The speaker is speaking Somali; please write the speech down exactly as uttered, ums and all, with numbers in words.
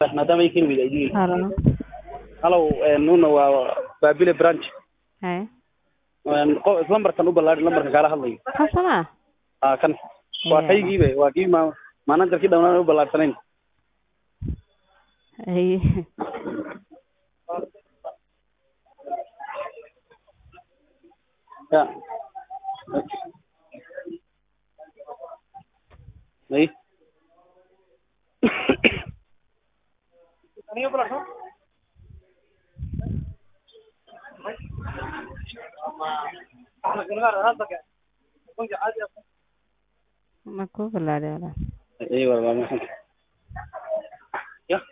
maadaama ay keen wada idin Halo. halo nuuna waa baabile branch Hay. qof lambarkan u balaadhin lambarka kala hadlayo Kasama. ah kan waa qaygiiba waa kii ma maanantarkii dhawnaan u balaadhanayn Hay. ya Hey. Aniga balaasho. Ma ku balaadhay wala. Ay wala ma